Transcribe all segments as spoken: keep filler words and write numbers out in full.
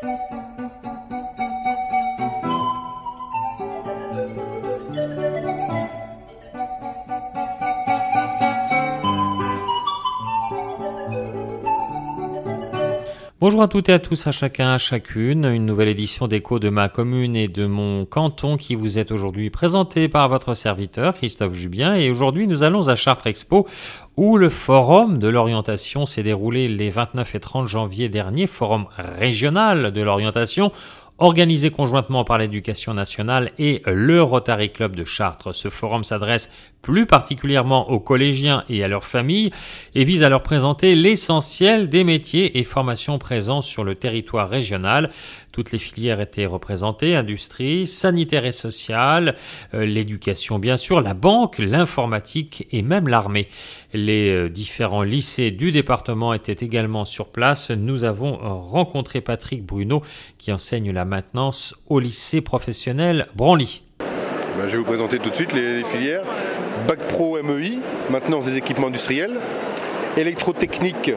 Bonjour à toutes et à tous, à chacun, à chacune. Une nouvelle édition d'Écho de ma commune et de mon canton qui vous est aujourd'hui présentée par votre serviteur Christophe Jubien. Et aujourd'hui, nous allons à Chartres Expo où le forum de l'orientation s'est déroulé les vingt-neuf et trente janvier dernier, forum régional de l'orientation, organisé conjointement par l'Éducation nationale et le Rotary Club de Chartres. Ce forum s'adresse plus particulièrement aux collégiens et à leurs familles et vise à leur présenter l'essentiel des métiers et formations présents sur le territoire régional. Toutes les filières étaient représentées, industrie, sanitaire et sociale, euh, l'éducation bien sûr, la banque, l'informatique et même l'armée. Les euh, différents lycées du département étaient également sur place. Nous avons euh, rencontré Patrick Bruno qui enseigne la maintenance au lycée professionnel Branly. Ben, je vais vous présenter tout de suite les, les filières. Bac Pro M E I, maintenance des équipements industriels, électrotechnique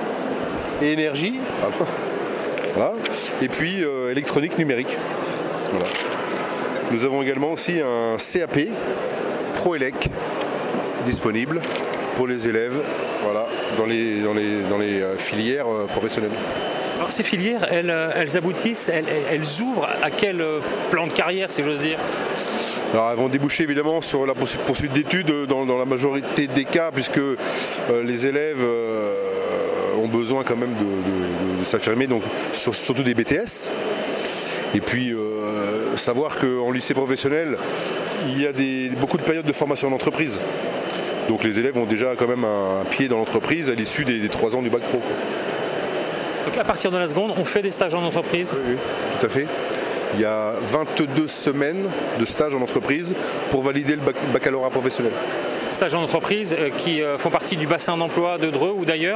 et énergie, voilà. Et puis euh, électronique numérique. Voilà. Nous avons également aussi un C A P Pro-Élec disponible pour les élèves, voilà, dans les, dans les, dans les filières professionnelles. Alors ces filières, elles, elles aboutissent, elles, elles ouvrent à quel plan de carrière, si j'ose dire ? Alors elles vont déboucher évidemment sur la poursuite d'études dans, dans la majorité des cas, puisque euh, les élèves euh, ont besoin quand même de, de, de s'affirmer, donc sur, surtout des B T S. Et puis euh, savoir qu'en lycée professionnel, il y a des, beaucoup de périodes de formation en entreprise. Donc les élèves ont déjà quand même un, un pied dans l'entreprise à l'issue des, des trois ans du bac pro, quoi. Donc à partir de la seconde, on fait des stages en entreprise ? Oui, oui, tout à fait. Il y a vingt-deux semaines de stage en entreprise pour valider le bac- baccalauréat professionnel. Stages en entreprise euh, qui euh, font partie du bassin d'emploi de Dreux ou d'ailleurs ?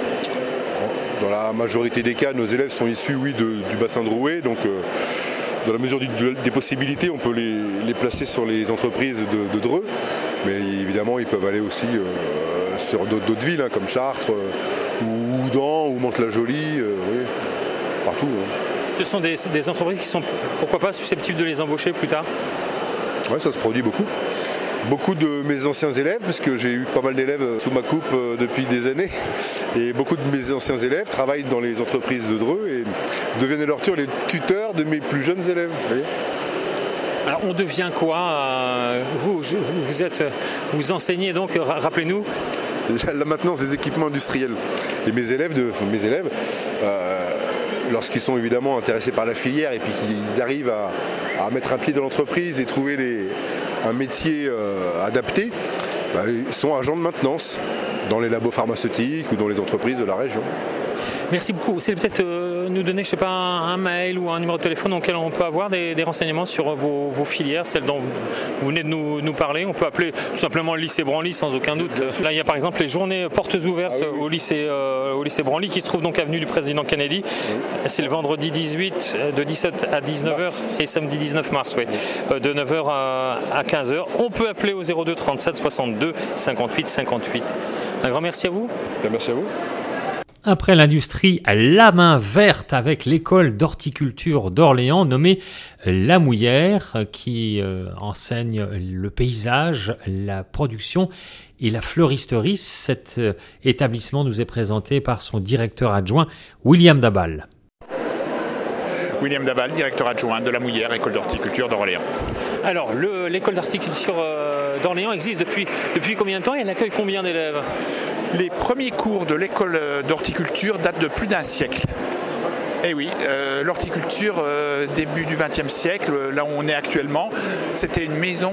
Dans la majorité des cas, nos élèves sont issus, oui, de, du bassin de Rouet. Donc, euh, dans la mesure du, de, des possibilités, on peut les, les placer sur les entreprises de, de Dreux. Mais évidemment, ils peuvent aller aussi euh, sur d'autres, d'autres villes, hein, comme Chartres, euh, ou Oudan, ou Mantes-la-Jolie, euh, oui, partout. Hein. Ce sont des, des entreprises qui sont, pourquoi pas, susceptibles de les embaucher plus tard ? Oui, ça se produit beaucoup. Beaucoup de mes anciens élèves, parce que j'ai eu pas mal d'élèves sous ma coupe euh, depuis des années, et beaucoup de mes anciens élèves travaillent dans les entreprises de Dreux et deviennent à leur tour les tuteurs de mes plus jeunes élèves. Vous voyez ? Alors on devient quoi euh, vous, je, vous, vous êtes, vous enseignez donc, rappelez-nous. La maintenance des équipements industriels. Et mes élèves, de, enfin, mes élèves euh, lorsqu'ils sont évidemment intéressés par la filière et puis qu'ils arrivent à, à mettre un pied dans l'entreprise et trouver les, un métier euh, adapté, bah, ils sont agents de maintenance dans les labos pharmaceutiques ou dans les entreprises de la région. Merci beaucoup. C'est peut-être euh, nous donner, je sais pas, un, un mail ou un numéro de téléphone auquel on peut avoir des, des renseignements sur vos, vos filières, celles dont vous, vous venez de nous, nous parler. On peut appeler tout simplement le lycée Branly sans aucun doute. Là, il y a par exemple les journées portes ouvertes ah, oui, oui. au lycée euh, au lycée Branly qui se trouve donc avenue du Président Kennedy. Oui. C'est le vendredi dix-huit de dix-sept à dix-neuf heures et samedi dix-neuf mars, oui, de neuf heures à, à quinze heures. On peut appeler au zéro deux trente-sept soixante-deux cinquante-huit cinquante-huit. Un grand merci à vous. Bien, merci à vous. Après l'industrie, la main verte avec l'école d'horticulture d'Orléans nommée La Mouillère qui euh, enseigne le paysage, la production et la fleuristerie. Cet euh, établissement nous est présenté par son directeur adjoint William Dabal. William Dabal, directeur adjoint de La Mouillère, école d'horticulture d'Orléans. Alors, le, l'école d'horticulture euh, d'Orléans existe depuis, depuis combien de temps et elle accueille combien d'élèves ? Les premiers cours de l'école d'horticulture datent de plus d'un siècle. Eh oui, euh, l'horticulture, euh, début du vingtième siècle, là où on est actuellement, c'était une maison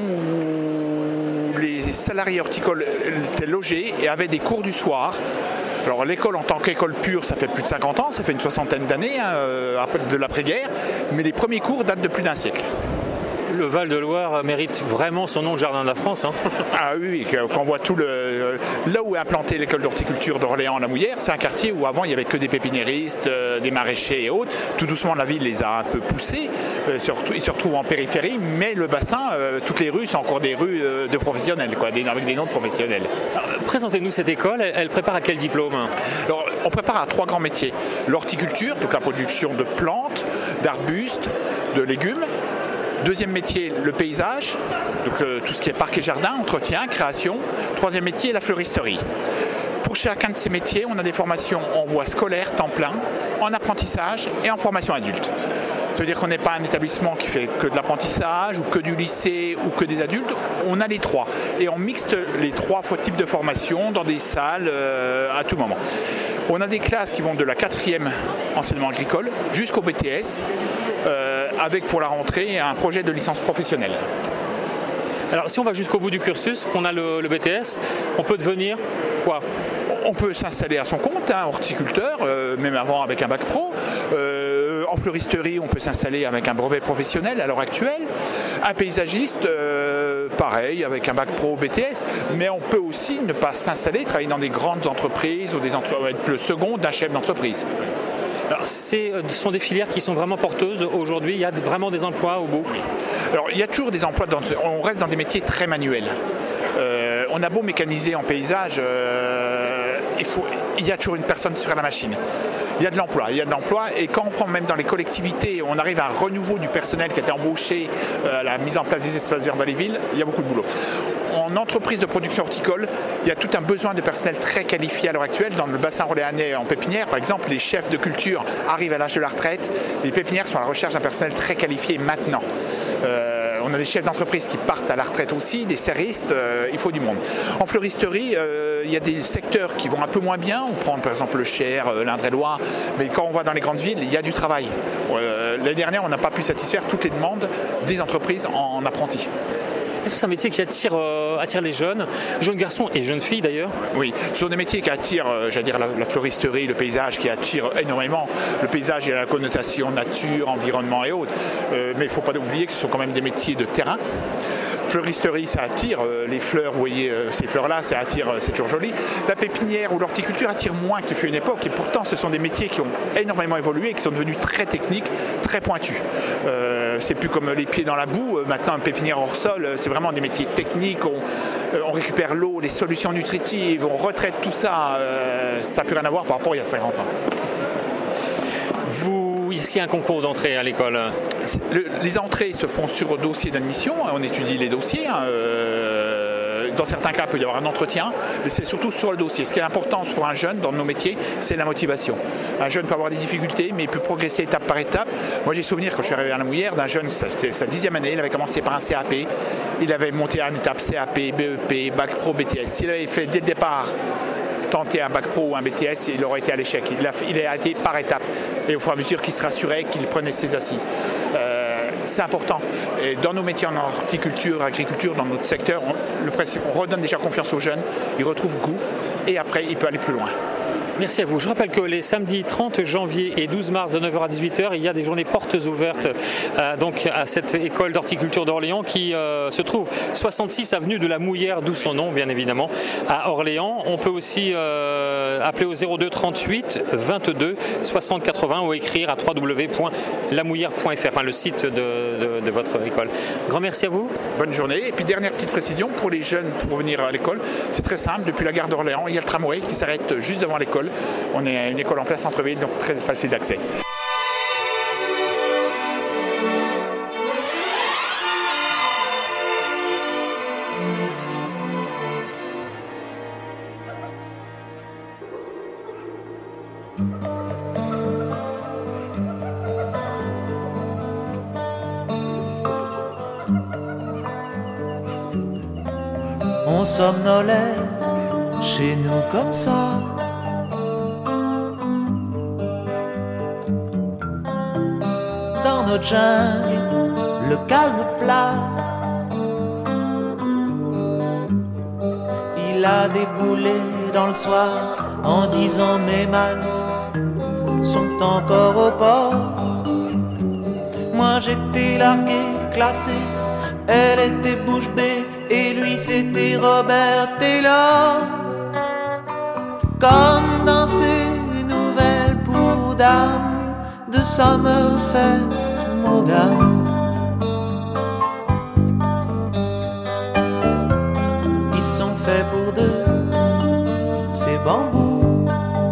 où les salariés horticoles étaient logés et avaient des cours du soir. Alors l'école en tant qu'école pure, ça fait plus de cinquante ans, ça fait une soixantaine d'années, hein, de l'après-guerre, mais les premiers cours datent de plus d'un siècle. Le Val-de-Loire mérite vraiment son nom de jardin de la France. Hein. Ah oui, oui, quand on voit tout le... Là où est implantée l'école d'horticulture d'Orléans-la-Mouillère, c'est un quartier où avant il n'y avait que des pépiniéristes, euh, des maraîchers et autres. Tout doucement, la ville les a un peu poussés. Euh, surtout, ils se retrouvent en périphérie, mais le bassin, euh, toutes les rues sont encore des rues euh, de professionnels, quoi, des, avec des noms de professionnels. Alors, présentez-nous cette école, elle, elle prépare à quel diplôme? Alors, on prépare à trois grands métiers. L'horticulture, donc la production de plantes, d'arbustes, de légumes. Deuxième métier, le paysage, donc euh, tout ce qui est parc et jardin, entretien, création. Troisième métier, la fleuristerie. Pour chacun de ces métiers, on a des formations en voie scolaire, temps plein, en apprentissage et en formation adulte. Ça veut dire qu'on n'est pas un établissement qui fait que de l'apprentissage ou que du lycée ou que des adultes. On a les trois. Et on mixte les trois types de formation dans des salles euh, à tout moment. On a des classes qui vont de la quatrième enseignement agricole jusqu'au B T S, euh, avec pour la rentrée un projet de licence professionnelle. Alors si on va jusqu'au bout du cursus, qu'on a le, le B T S, on peut devenir quoi? On peut s'installer à son compte, hein, horticulteur, euh, même avant avec un bac pro. Euh, en fleuristerie, on peut s'installer avec un brevet professionnel à l'heure actuelle. Un paysagiste, euh, pareil, avec un bac pro B T S. Mais on peut aussi ne pas s'installer, travailler dans des grandes entreprises ou des entre- être le second d'un chef d'entreprise. Alors, ce sont des filières qui sont vraiment porteuses aujourd'hui, il y a vraiment des emplois au bout. Alors il y a toujours des emplois, dans, on reste dans des métiers très manuels. Euh, on a beau mécaniser en paysage, euh, il, faut, il y a toujours une personne sur la machine. Il y a de l'emploi, il y a de l'emploi et quand on prend même dans les collectivités, on arrive à un renouveau du personnel qui a été embauché euh, à la mise en place des espaces verts dans les villes, il y a beaucoup de boulot. En entreprise de production horticole, il y a tout un besoin de personnel très qualifié à l'heure actuelle. Dans le bassin orléanais en pépinière, par exemple, les chefs de culture arrivent à l'âge de la retraite. Les pépinières sont à la recherche d'un personnel très qualifié maintenant. Euh, on a des chefs d'entreprise qui partent à la retraite aussi, des serristes, euh, il faut du monde. En fleuristerie, euh, il y a des secteurs qui vont un peu moins bien. On prend par exemple le Cher, euh, l'Indre-et-Loire, mais quand on va dans les grandes villes, il y a du travail. Euh, l'année dernière, on n'a pas pu satisfaire toutes les demandes des entreprises en, en apprentis. Est-ce que c'est un métier qui attire, euh, attire les jeunes, jeunes garçons et jeunes filles d'ailleurs? Oui, ce sont des métiers qui attirent, euh, j'allais dire, la, la fleuristerie, le paysage, qui attirent énormément. Le paysage, il y a la connotation nature, environnement et autres. Euh, mais il ne faut pas oublier que ce sont quand même des métiers de terrain. Fleuristerie, ça attire, euh, les fleurs, vous voyez, euh, ces fleurs-là, ça attire, euh, c'est toujours joli. La pépinière ou l'horticulture attire moins qu'il fut une époque, et pourtant ce sont des métiers qui ont énormément évolué et qui sont devenus très techniques, très pointus. Euh, c'est plus comme les pieds dans la boue, euh, maintenant un pépinière hors sol, euh, c'est vraiment des métiers techniques, on, euh, on récupère l'eau, les solutions nutritives, on retraite tout ça, euh, ça n'a plus rien à voir par rapport à il y a cinquante ans. Vous, ici, un concours d'entrée à l'école? Le, les entrées se font sur dossier d'admission, on étudie les dossiers. Hein, euh, dans certains cas, il peut y avoir un entretien, mais c'est surtout sur le dossier. Ce qui est important pour un jeune dans nos métiers, c'est la motivation. Un jeune peut avoir des difficultés, mais il peut progresser étape par étape. Moi, j'ai souvenir, quand je suis arrivé à la Mouillère, d'un jeune, c'était sa dixième année, il avait commencé par un C A P, il avait monté à une étape C A P, B E P, Bac Pro, B T S. S'il avait fait dès le départ tenter un bac pro ou un B T S, il aurait été à l'échec. Il a, il a été par étapes. Et au fur et à mesure qu'il se rassurait, qu'il prenait ses assises. Euh, c'est important. Et dans nos métiers en horticulture, agriculture, dans notre secteur, on, le principe, on redonne déjà confiance aux jeunes, ils retrouvent goût et après, il peut aller plus loin. Merci à vous. Je rappelle que les samedis trente janvier et douze mars de neuf heures à dix-huit heures, il y a des journées portes ouvertes euh, donc à cette école d'horticulture d'Orléans qui euh, se trouve soixante-six avenue de la Mouillère, d'où son nom bien évidemment, à Orléans. On peut aussi euh, appeler au zéro deux trente-huit vingt-deux soixante quatre-vingts ou écrire à w w w point la mouillère point f r, enfin le site de, de, de votre école. Grand merci à vous. Bonne journée. Et puis dernière petite précision, pour les jeunes pour venir à l'école, c'est très simple. Depuis la gare d'Orléans, il y a le tramway qui s'arrête juste devant l'école. On est à une école en plein centre-ville, donc très facile d'accès. On somnolait chez nous comme ça. Dans notre jungle, le calme plat. Il a déboulé dans le soir en disant mes mâles sont encore au port. Moi j'étais largué, classé Elle était bouche bée et lui c'était Robert Taylor. Comme dans ces nouvelles pour dames de Somerset Maugham. Ils sont faits pour deux, ces bambous.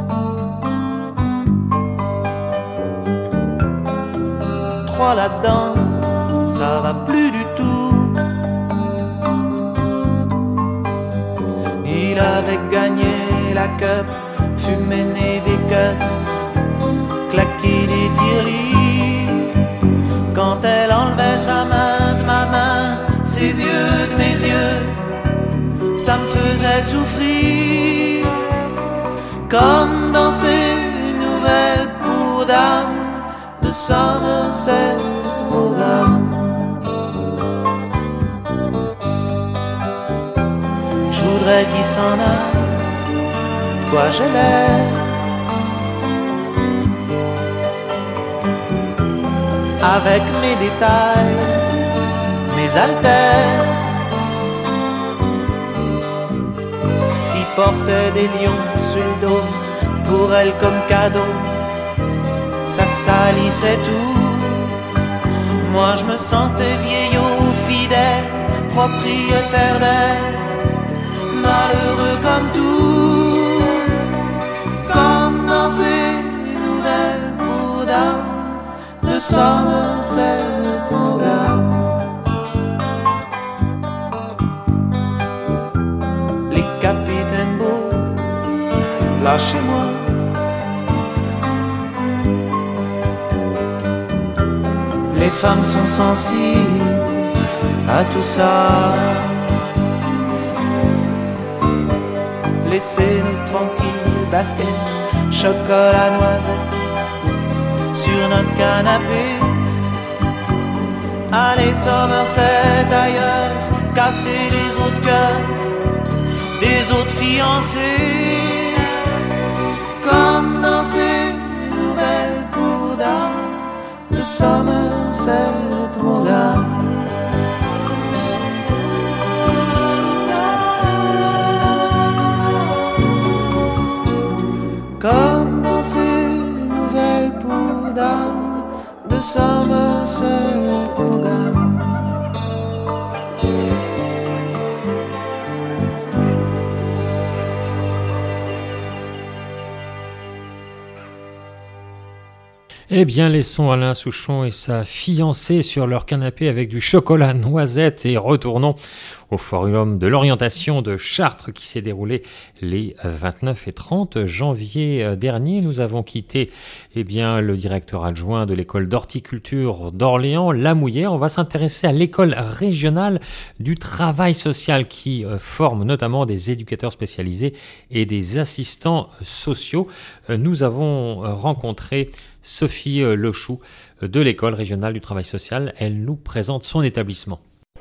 Trois là-dedans, ça va plus du tout. Il avait gagné la cup, fumé Navy Cut, claqué des tirelires. Quand elle enlevait sa main de ma main, ses yeux de mes yeux, ça me faisait souffrir. Comme dans ces nouvelles pour dames de Somerset Maugham. Je voudrais qu'il s'en aille, de quoi j'ai l'air. Avec mes détails, mes haltères. Il portait des lions sur le dos, pour elle comme cadeau. Ça salissait tout. Moi je me sentais vieillot, fidèle, propriétaire d'elle, malheureux comme tout. Comme dans ces nouvelles pour dames de Somerset Maugham. Les capitaines beaux, lâchez-moi. Les femmes sont sensibles à tout ça. Laissez-nous tranquilles, basket, chocolat, noisette, sur notre canapé. Allez Somerset ailleurs, casser les autres cœurs des autres fiancés. Comme dans ces nouvelles pour dames de Somerset Maugham. Comme dans ces nouvelles pour dames de Somerset Maugham. Eh bien, laissons Alain Souchon et sa fiancée sur leur canapé avec du chocolat noisette et retournons au Forum de l'orientation de Chartres qui s'est déroulé les vingt-neuf et trente janvier dernier. Nous avons quitté eh bien, le directeur adjoint de l'école d'horticulture d'Orléans, Lamouillère. On va s'intéresser à l'école régionale du travail social qui forme notamment des éducateurs spécialisés et des assistants sociaux. Nous avons rencontré Sophie Lochou de l'école régionale du travail social. Elle nous présente son établissement.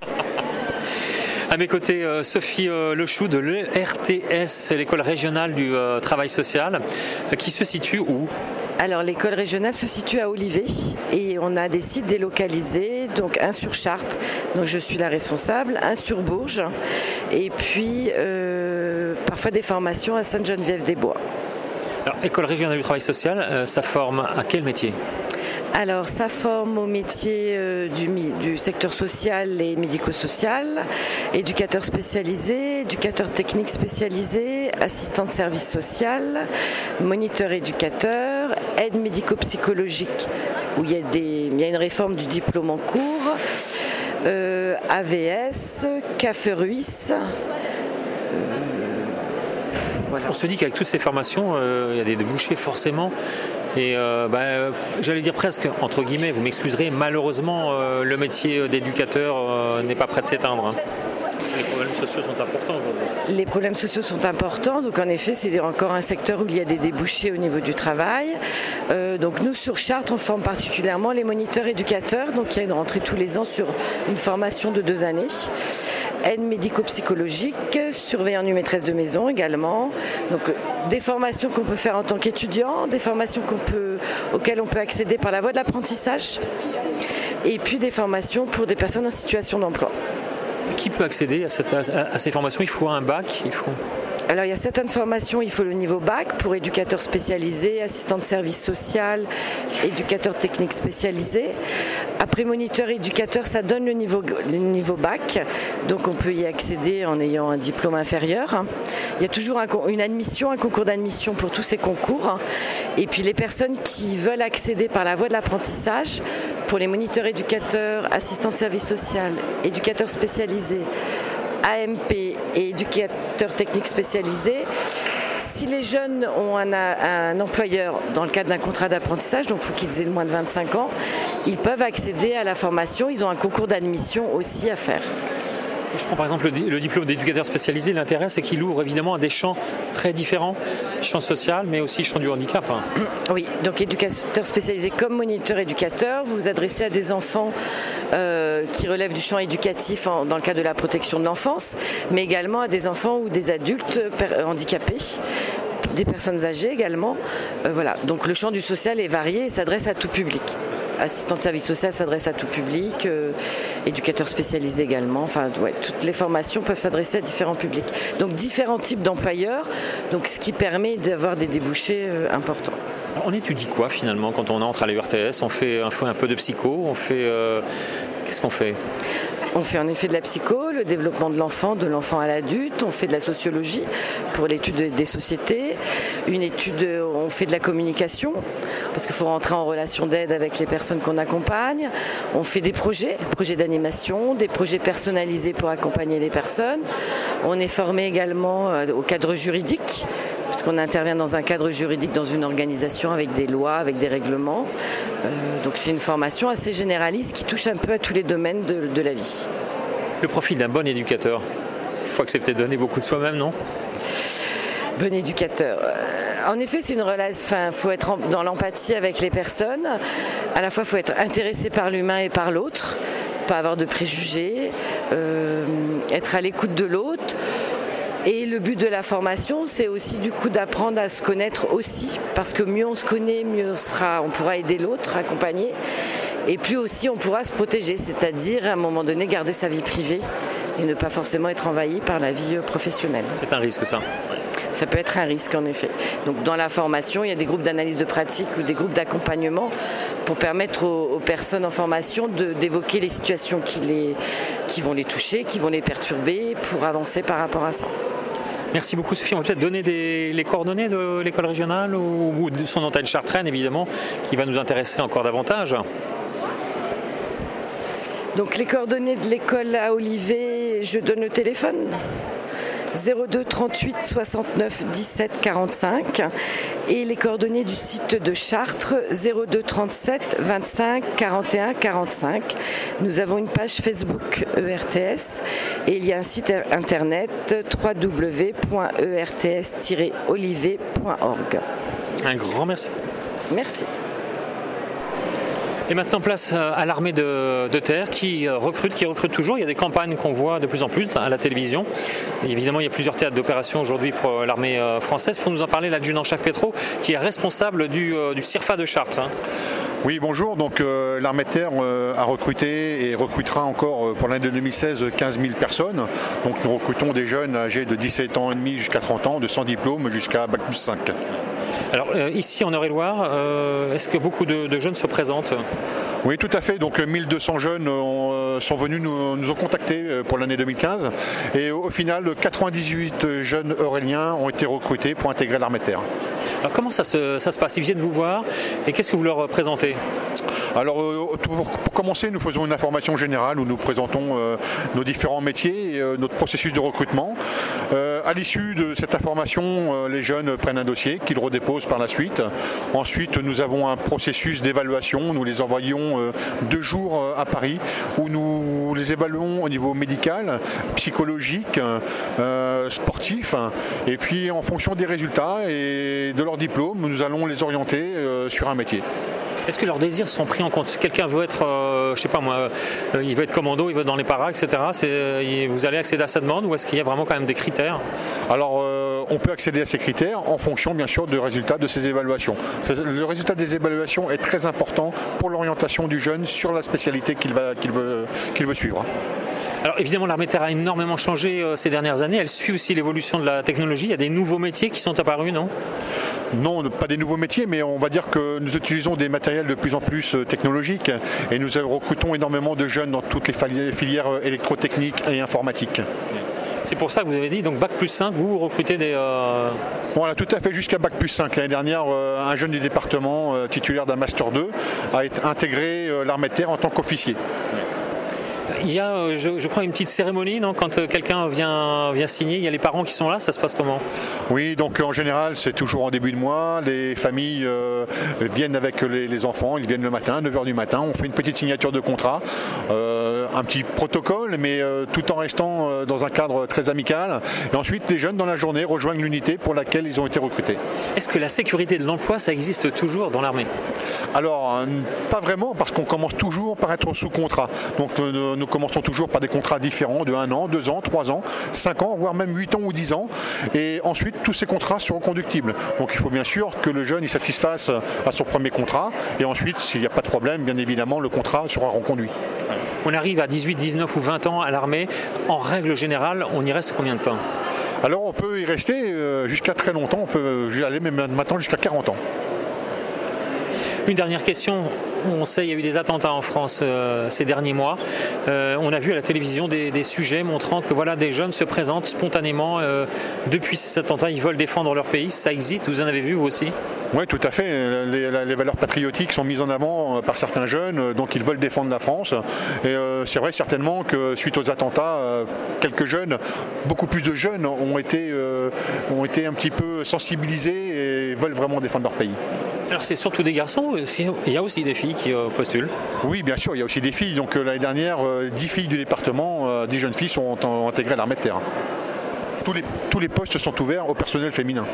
À mes côtés, euh, Sophie euh, Lochou de l'E R T S, l'école régionale du euh, travail social, euh, qui se situe où ? Alors l'école régionale se situe à Olivet et on a des sites délocalisés, donc un sur Chartres, donc je suis la responsable, un sur Bourges et puis euh, parfois des formations à Sainte-Geneviève-des-Bois. Alors, école régionale du travail social, euh, ça forme à quel métier ? Alors, ça forme au métier euh, du, du secteur social et médico-social, éducateur spécialisé, éducateur technique spécialisé, assistant de service social, moniteur éducateur, aide médico-psychologique, où il y a, des, il y a une réforme du diplôme en cours, euh, A V S, C A F E R U I S. Euh, voilà. On se dit qu'avec toutes ces formations, euh, il y a des débouchés forcément. Et euh, bah, j'allais dire presque, entre guillemets, vous m'excuserez, malheureusement, euh, le métier d'éducateur euh, n'est pas prêt de s'éteindre. Hein. Les problèmes sociaux sont importants aujourd'hui. Les problèmes sociaux sont importants, donc en effet, c'est encore un secteur où il y a des débouchés au niveau du travail. Euh, donc nous, sur Chartres, on forme particulièrement les moniteurs éducateurs, donc il y a une rentrée tous les ans sur une formation de deux années. Aide médico-psychologique, surveillant du maîtresse de maison également. Donc des formations qu'on peut faire en tant qu'étudiant, des formations qu'on peut, auxquelles on peut accéder par la voie de l'apprentissage. et puis des formations pour des personnes en situation d'emploi. Qui peut accéder à, cette, à, à ces formations? Il faut un bac, il faut... Alors il y a certaines formations, il faut le niveau bac pour éducateur spécialisé, assistant de service social, éducateur technique spécialisé. Après moniteur éducateur, ça donne le niveau, le niveau bac, donc on peut y accéder en ayant un diplôme inférieur. Il y a toujours un, une admission, un concours d'admission pour tous ces concours. Et puis les personnes qui veulent accéder par la voie de l'apprentissage, pour les moniteurs éducateurs, assistants de service social, éducateurs spécialisés, A M P et éducateurs techniques spécialisés. Si les jeunes ont un, un employeur dans le cadre d'un contrat d'apprentissage, donc il faut qu'ils aient moins de vingt-cinq ans, ils peuvent accéder à la formation. Ils ont un concours d'admission aussi à faire. Je prends par exemple le, le diplôme d'éducateur spécialisé. L'intérêt, c'est qu'il ouvre évidemment à des champs très différents, champ social, mais aussi champ du handicap. Hein. Oui, donc éducateur spécialisé comme moniteur éducateur, vous vous adressez à des enfants euh, qui relèvent du champ éducatif en, dans le cadre de la protection de l'enfance, mais également à des enfants ou des adultes per- handicapés, des personnes âgées également. Euh, voilà, donc le champ du social est varié et s'adresse à tout public. Assistant de service social s'adresse à tout public, euh, éducateur spécialisé également, enfin ouais, toutes les formations peuvent s'adresser à différents publics. Donc différents types d'employeurs, donc ce qui permet d'avoir des débouchés euh, importants. Alors, on étudie quoi finalement quand on entre à l'U R T S? On fait un, un peu de psycho, on fait... Euh, qu'est-ce qu'on fait? On fait en effet de la psycho, le développement de l'enfant, de l'enfant à l'adulte. On fait de la sociologie pour l'étude des sociétés. Une étude, on fait de la communication parce qu'il faut rentrer en relation d'aide avec les personnes qu'on accompagne. On fait des projets, projets d'animation, des projets personnalisés pour accompagner les personnes. On est formé également au cadre juridique, puisqu'on intervient dans un cadre juridique, dans une organisation avec des lois, avec des règlements. Euh, donc c'est une formation assez généraliste qui touche un peu à tous les domaines de, de la vie. Le profil d'un bon éducateur, il faut accepter de donner beaucoup de soi-même, non? Bon éducateur. En effet, c'est une relation. Enfin, faut être dans l'empathie avec les personnes. À la fois, il faut être intéressé par l'humain et par l'autre, pas avoir de préjugés, euh, être à l'écoute de l'autre. Et le but de la formation, c'est aussi du coup d'apprendre à se connaître aussi, parce que mieux on se connaît, mieux on sera, on pourra aider l'autre, accompagner, et plus aussi on pourra se protéger, c'est-à-dire à un moment donné garder sa vie privée et ne pas forcément être envahi par la vie professionnelle. C'est un risque ça. Ça peut être un risque en effet. Donc dans la formation, il y a des groupes d'analyse de pratique ou des groupes d'accompagnement pour permettre aux, aux personnes en formation de, d'évoquer les situations qui, les, qui vont les toucher, qui vont les perturber pour avancer par rapport à ça. Merci beaucoup Sophie. On va peut-être donner des, les coordonnées de l'école régionale ou, ou de son antenne chartraine évidemment, qui va nous intéresser encore davantage. Donc les coordonnées de l'école à Olivet, je donne le téléphone zéro deux trente-huit soixante-neuf dix-sept quarante-cinq et les coordonnées du site de Chartres zéro deux trente-sept vingt-cinq quarante et un quarante-cinq. Nous avons une page Facebook E R T S et il y a un site internet w w w point e r t s tiret olivet point org. Un grand merci. Merci. Et maintenant, place à l'armée de, de terre qui recrute, qui recrute toujours. Il y a des campagnes qu'on voit de plus en plus à la télévision. Et évidemment, il y a plusieurs théâtres d'opération aujourd'hui pour l'armée française. Pour nous en parler, l'adjudant-chef Petro, qui est responsable du, du CIRFA de Chartres. Hein. Oui, bonjour. Donc euh, l'armée de terre euh, a recruté et recrutera encore euh, pour l'année deux mille seize quinze mille personnes. Donc nous recrutons des jeunes âgés de dix-sept ans et demi jusqu'à trente ans, de sans diplôme jusqu'à bac plus cinq. Alors euh, ici en Eure-et-Loire, euh, est-ce que beaucoup de, de jeunes se présentent ? Oui, tout à fait. Donc mille deux cents jeunes ont, sont venus, nous, nous ont contactés pour l'année deux mille quinze. Et au final, quatre-vingt-dix-huit jeunes euréliens ont été recrutés pour intégrer l'armée de terre. Alors comment ça se, ça se passe ? Ils viennent vous voir et qu'est-ce que vous leur présentez ? Alors pour, pour commencer, nous faisons une information générale où nous présentons euh, nos différents métiers et euh, notre processus de recrutement. Euh, à l'issue de cette information, euh, les jeunes prennent un dossier qu'ils redéposent par la suite. Ensuite, nous avons un processus d'évaluation. Nous les envoyons euh, deux jours euh, à Paris où nous les évaluons au niveau médical, psychologique, euh, sportif. Et puis en fonction des résultats et de leur diplôme, nous allons les orienter euh, sur un métier. Est-ce que leurs désirs sont pris en compte ? Quelqu'un veut être, euh, je sais pas moi, euh, il veut être commando, il veut être dans les paras, et cetera. C'est, euh, vous allez accéder à sa demande ou est-ce qu'il y a vraiment quand même des critères ? Alors, euh, on peut accéder à ces critères en fonction bien sûr du résultat de ces évaluations. Le résultat des évaluations est très important pour l'orientation du jeune sur la spécialité qu'il va, qu'il veut, qu'il veut suivre. Alors évidemment, l'armée de terre a énormément changé euh, ces dernières années. Elle suit aussi l'évolution de la technologie. Il y a des nouveaux métiers qui sont apparus, non ? Non, pas des nouveaux métiers, mais on va dire que nous utilisons des matériels de plus en plus technologiques et nous recrutons énormément de jeunes dans toutes les filières électrotechniques et informatiques. C'est pour ça que vous avez dit, donc bac plus cinq, vous recrutez des... Euh... Voilà, tout à fait, jusqu'à bac plus cinq. L'année dernière, euh, un jeune du département, euh, titulaire d'un master deux, a été intégré euh, l'armée de terre en tant qu'officier. Il y a, je, je crois, une petite cérémonie, non ? Quand quelqu'un vient, vient signer, il y a les parents qui sont là, ça se passe comment ? Oui, donc en général, c'est toujours en début de mois. Les familles euh, viennent avec les, les enfants, ils viennent le matin, neuf heures du matin. On fait une petite signature de contrat, euh, un petit protocole, mais euh, tout en restant euh, dans un cadre très amical. Et ensuite, les jeunes, dans la journée, rejoignent l'unité pour laquelle ils ont été recrutés. Est-ce que la sécurité de l'emploi, ça existe toujours dans l'armée ? Alors, euh, pas vraiment, parce qu'on commence toujours par être sous contrat. Donc, euh, nous commençons toujours par des contrats différents de un an, deux ans, trois ans, cinq ans, voire même huit ans ou dix ans. Et ensuite, tous ces contrats seront conductibles. Donc il faut bien sûr que le jeune y satisfasse à son premier contrat. Et ensuite, s'il n'y a pas de problème, bien évidemment, le contrat sera reconduit. On arrive à dix-huit, dix-neuf ou vingt ans à l'armée. En règle générale, on y reste combien de temps ? Alors on peut y rester jusqu'à très longtemps. On peut aller même maintenant jusqu'à quarante ans. Une dernière question. On sait qu'il y a eu des attentats en France euh, ces derniers mois. Euh, on a vu à la télévision des, des sujets montrant que voilà, des jeunes se présentent spontanément euh, depuis ces attentats. Ils veulent défendre leur pays. Ça existe. Vous en avez vu vous aussi ? Oui, tout à fait. Les, les valeurs patriotiques sont mises en avant par certains jeunes, donc ils veulent défendre la France. Et euh, c'est vrai certainement que suite aux attentats, euh, quelques jeunes, beaucoup plus de jeunes ont été, euh, ont été un petit peu sensibilisés et veulent vraiment défendre leur pays. Alors c'est surtout des garçons, il y a aussi des filles qui euh, postulent. Oui, bien sûr, il y a aussi des filles. Donc euh, l'année dernière, euh, dix filles du département, euh, dix jeunes filles sont ont intégré l'armée de terre. Tous les, tous les postes sont ouverts au personnel féminin.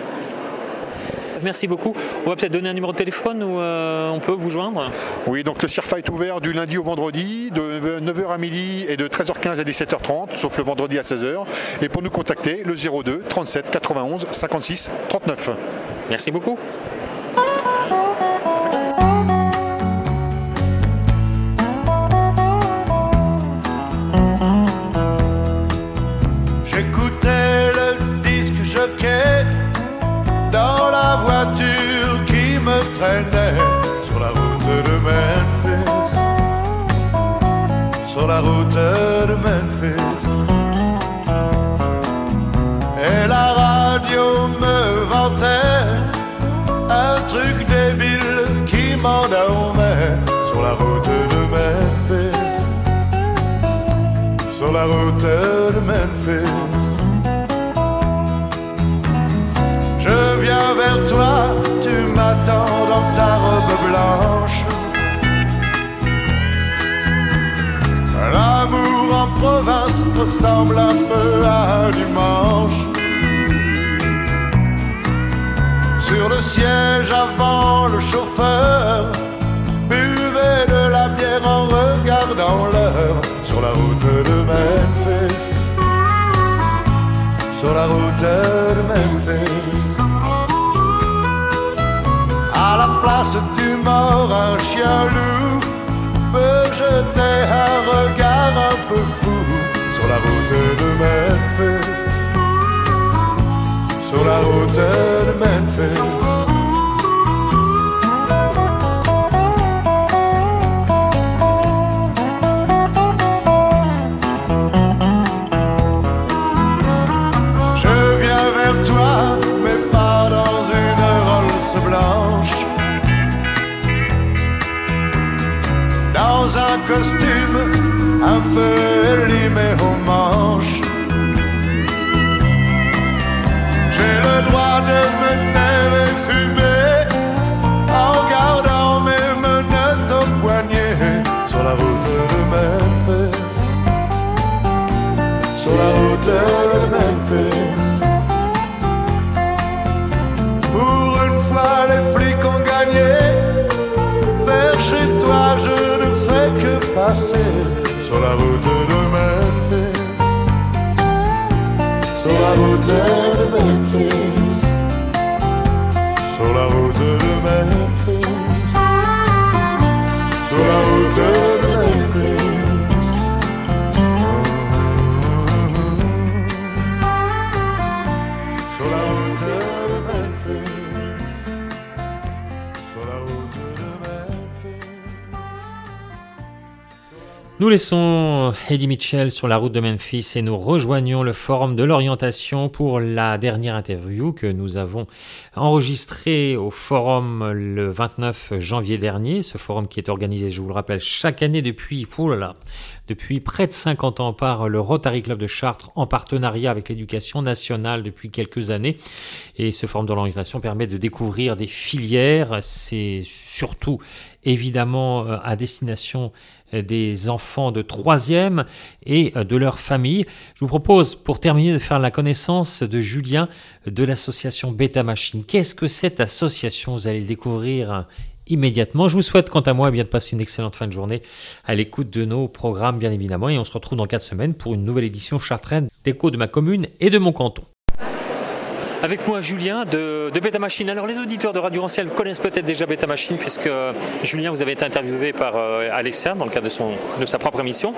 Merci beaucoup. On va peut-être donner un numéro de téléphone où euh, on peut vous joindre. Oui, donc le CIRFA est ouvert du lundi au vendredi, de neuf heures à midi et de treize heures quinze à dix-sept heures trente, sauf le vendredi à seize heures. Et pour nous contacter, le zéro deux trente-sept quatre-vingt-onze cinquante-six trente-neuf. Merci beaucoup. J'écoutais le disque jockey dans la voiture qui me traînait sur la route de Memphis, sur la route de Memphis. Et la radio me vantait un truc débile qui m'endormait sur la route de Memphis, sur la route de Memphis. Je viens vers toi, tu m'attends dans ta robe blanche. L'amour en province ressemble un peu à un dimanche. Sur le siège avant, le chauffeur buvait de la bière en regardant l'heure. Sur la route de Memphis, sur la route de Memphis. À la place du mort, un chien loup peut jeter un regard un peu fou. Sur la route de Memphis, sur la route de Memphis. Je viens vers toi, mais pas dans une Rolls blanche, dans un costume un peu élimé aux manches. J'ai le droit de me taire et fumer en gardant mes menottes au poignet. Sur la route de Memphis, sur la route de Memphis. Pour une fois les flics ont gagné, vers chez toi je ne fais que passer. Sur la route de Memphis, sur la route de Memphis, sur la route de Memphis, sur la route de Memphis. Sur la route de Memphis, sur la route de Memphis. Nous laissons Eddie Mitchell sur la route de Memphis et nous rejoignons le forum de l'orientation pour la dernière interview que nous avons enregistrée au forum le vingt-neuf janvier dernier. Ce forum qui est organisé, je vous le rappelle, chaque année depuis, oh là là, depuis près de cinquante ans par le Rotary Club de Chartres en partenariat avec l'éducation nationale depuis quelques années. Et ce forum de l'orientation permet de découvrir des filières. C'est surtout évidemment à destination des enfants de troisième et de leur famille. Je vous propose, pour terminer, de faire la connaissance de Julien de l'association Beta Machine. Qu'est-ce que cette association? Vous allez le découvrir immédiatement. Je vous souhaite, quant à moi, eh bien de passer une excellente fin de journée à l'écoute de nos programmes, bien évidemment. Et on se retrouve dans quatre semaines pour une nouvelle édition chartraine d'Écho de ma commune et de mon canton. Avec moi Julien de, de Beta Machine. Alors les auditeurs de Radio Ancienne connaissent peut-être déjà Beta Machine puisque Julien, vous avez été interviewé par euh, Alexia dans le cadre de, son, de sa propre émission.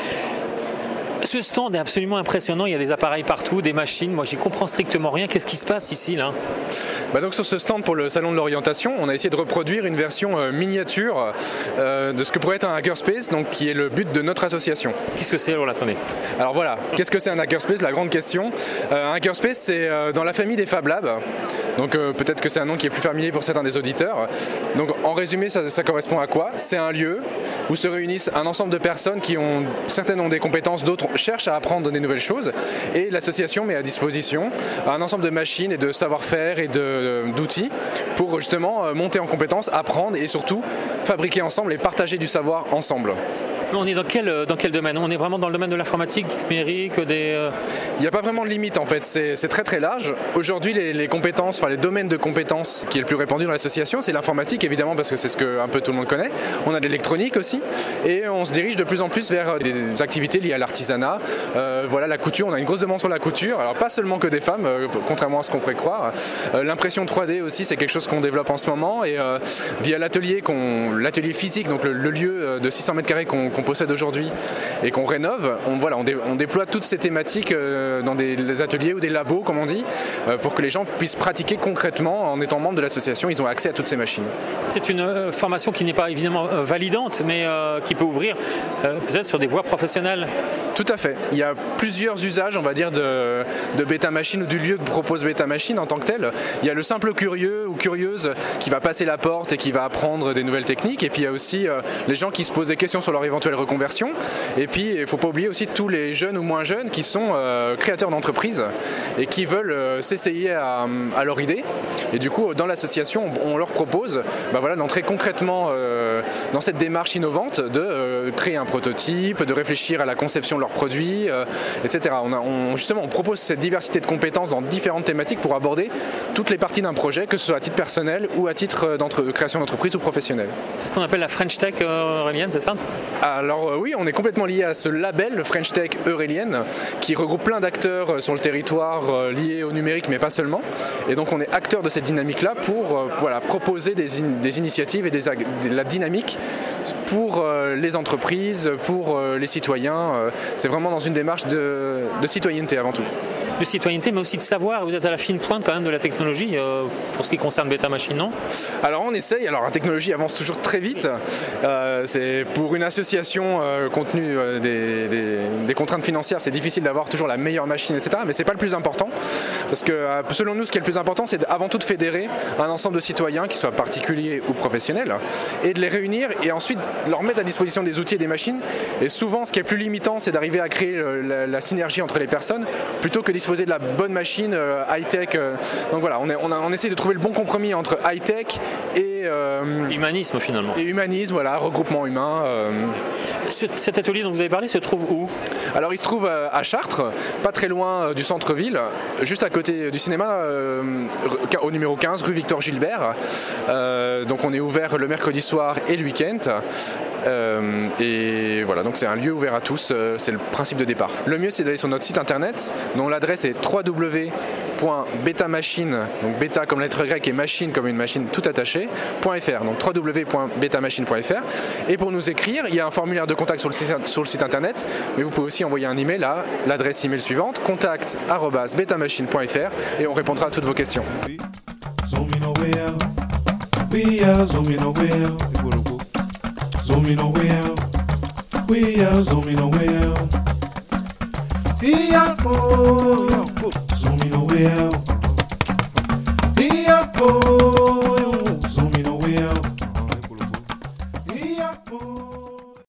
Ce stand est absolument impressionnant, il y a des appareils partout, des machines, moi j'y comprends strictement rien. Qu'est-ce qui se passe ici là? Bah donc sur ce stand pour le salon de l'orientation, on a essayé de reproduire une version euh, miniature euh, de ce que pourrait être un hackerspace, donc qui est le but de notre association. Qu'est-ce que c'est alors là, attendez. Alors voilà, qu'est-ce que c'est un hackerspace? La grande question. Euh, un hackerspace, c'est euh, dans la famille des Fab Labs. Donc euh, peut-être que c'est un nom qui est plus familier pour certains des auditeurs. Donc en résumé, ça, ça correspond à quoi? C'est un lieu où se réunissent un ensemble de personnes qui ont, certaines ont des compétences, d'autres cherchent à apprendre des nouvelles choses. Et l'association met à disposition un ensemble de machines et de savoir-faire et de, d'outils pour justement monter en compétences, apprendre et surtout fabriquer ensemble et partager du savoir ensemble. On est dans quel, dans quel domaine? On est vraiment dans le domaine de l'informatique, du numérique, des... Euh... Il n'y a pas vraiment de limite en fait, c'est, c'est très très large. Aujourd'hui les, les compétences, enfin les domaines de compétences qui est le plus répandu dans l'association, c'est l'informatique évidemment parce que c'est ce que un peu tout le monde connaît. On a de l'électronique aussi et on se dirige de plus en plus vers des activités liées à l'artisanat. Euh, voilà, la couture, on a une grosse demande sur la couture, alors pas seulement que des femmes, euh, contrairement à ce qu'on pourrait croire. Euh, l'impression trois D aussi, c'est quelque chose qu'on développe en ce moment et euh, via l'atelier, qu'on, l'atelier physique, donc le, le lieu de six cents mètres carrés qu'on, qu'on possède aujourd'hui et qu'on rénove, on, voilà, on, dé, on déploie toutes ces thématiques euh, dans des, des ateliers ou des labos, comme on dit, euh, pour que les gens puissent pratiquer concrètement en étant membres de l'association. Ils ont accès à toutes ces machines. C'est une euh, formation qui n'est pas évidemment euh, validante, mais euh, qui peut ouvrir euh, peut-être sur des voies professionnelles. Tout à fait. Il y a plusieurs usages, on va dire, de, de Beta Machine ou du lieu que propose Beta Machine en tant que tel. Il y a le simple curieux ou curieuse qui va passer la porte et qui va apprendre des nouvelles techniques. Et puis il y a aussi euh, les gens qui se posent des questions sur leur éventuelle reconversion. Et puis il ne faut pas oublier aussi tous les jeunes ou moins jeunes qui sont euh, créateurs d'entreprises et qui veulent euh, s'essayer à, à leur idée. Et du coup, dans l'association, on, on leur propose bah voilà, d'entrer concrètement euh, dans cette démarche innovante de euh, créer un prototype, de réfléchir à la conception de leurs produits, euh, et cetera. On a, on, justement, on propose cette diversité de compétences dans différentes thématiques pour aborder toutes les parties d'un projet, que ce soit à titre personnel ou à titre de création d'entreprise ou professionnelle. C'est ce qu'on appelle la French Tech euh, Eurélienne, c'est ça? Alors euh, oui, on est complètement lié à ce label, le French Tech Eurélienne, qui regroupe plein d'acteurs euh, sur le territoire euh, liés au numérique, mais pas seulement. Et donc on est acteur de cette dynamique-là pour euh, voilà, proposer des, in- des initiatives et des ag- de la dynamique pour euh, les entreprises, pour euh, les citoyens. Euh, c'est vraiment dans une démarche de, de citoyenneté avant tout. De citoyenneté, mais aussi de savoir. Vous êtes à la fine pointe quand même de la technologie euh, pour ce qui concerne Beta Machine, non? Alors on essaye. Alors la technologie avance toujours très vite. Euh, c'est pour une association euh, compte tenu euh, des, des, des contraintes financières, c'est difficile d'avoir toujours la meilleure machine, et cetera. Mais c'est pas le plus important, parce que euh, selon nous, ce qui est le plus important, c'est avant tout de fédérer un ensemble de citoyens, qui soient particuliers ou professionnels, et de les réunir et ensuite leur mettre à disposition des outils et des machines. Et souvent, ce qui est plus limitant, c'est d'arriver à créer euh, la, la synergie entre les personnes, plutôt que disposer de la bonne machine euh, high-tech. Euh. Donc voilà, on, est, on, a, on essaie de trouver le bon compromis entre high-tech et... Euh, humanisme finalement. Et humanisme, voilà, regroupement humain. Euh. Ce, cet atelier dont vous avez parlé se trouve où? Alors il se trouve euh, à Chartres, pas très loin euh, du centre-ville, juste à côté du cinéma, euh, au numéro quinze, rue Victor Gilbert. Euh, donc on est ouvert le mercredi soir et le week-end. Euh, et voilà, donc c'est un lieu ouvert à tous, euh, c'est le principe de départ. Le mieux, c'est d'aller sur notre site internet, dont l'adresse est w w w point beta machine, donc bêta comme lettre grecque et machine comme une machine tout attachée, .fr, donc w w w point beta machine point f r. Et pour nous écrire, il y a un formulaire de contact sur le site, sur le site internet, mais vous pouvez aussi envoyer un email à l'adresse email suivante, contact arobase beta machine point f r, et on répondra à toutes vos questions. Zooming away out.